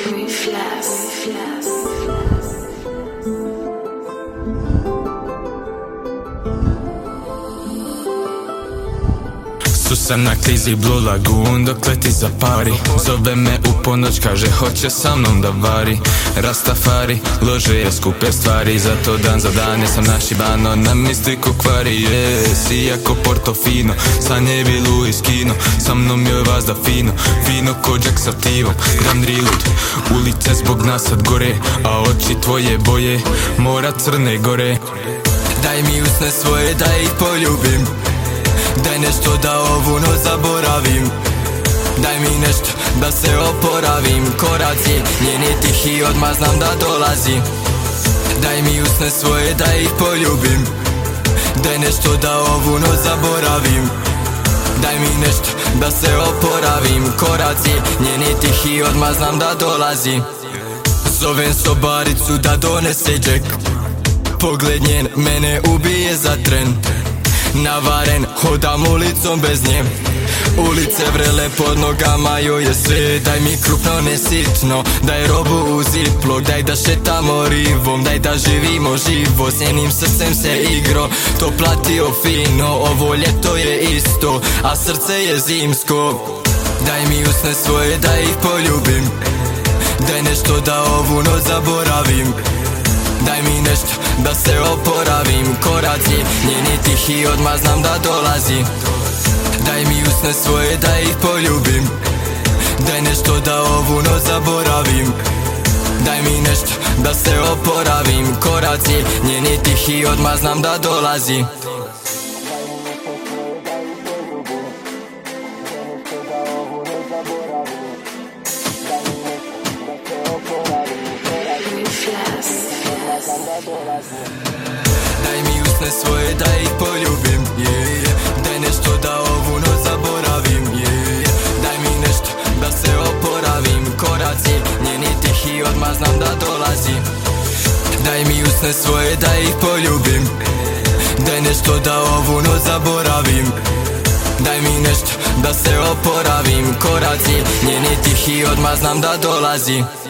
Sam na krizi Blue Lagoon dok leti za pari. Zove me u ponoć, kaže hoće sa mnom da vari. Rastafari, lože je skupe stvari. Zato dan za dan jesam našibano, na mistiku kvari. Si jako Portofino, sanjevi Louis Kino. Sa mnom je vazda fino, fino ko Jack sa tivom. Dan Rilud, ulice zbog nas sad gore, a oči tvoje boje mora Crne Gore. Daj mi usne svoje da ih poljubim, daj nešto da ovu noć zaboravim. Daj mi nešto da se oporavim. Koraci njeni tihi, odmah znam da dolazi. Daj mi usne svoje da ih poljubim, daj nešto da ovu noć zaboravim. Daj mi nešto da se oporavim. Koraci njeni tihi, odmah znam da dolazi. Zovem sobaricu da donese džek, pogled njen mene ubije za tren. Navaren, hodam ulicom bez nje, ulice vrele pod nogama, joj je sve. Daj mi krupno, ne sitno, daj robu u ziplok. Daj da šetamo rivom, daj da živimo živo. S njenim srcem se igro, to platio fino. Ovo ljeto je isto, a srce je zimsko. Daj mi usne svoje da ih poljubim, daj nešto da ovu noć zaboravim. Daj mi nešto da se oporavim. Koraci njeni tihi, odmah znam da dolazi. Daj mi usne svoje da ih poljubim, daj nešto da ovu noć zaboravim. Daj mi nešto da se oporavim. Koraci njeni tihi, odmah znam da dolazi. Daj mi usne svoje da ih poljubim, daj nešto da ovu noć zaboravim. Daj mi nešto da se oporavim. Koraci njeni tihi, odmah znam da dolazi. Daj mi usne svoje da ih poljubim, daj nešto da ovu noć zaboravim. Daj mi nešto da se oporavim. Koraci njeni tihi, odmah znam da dolazi.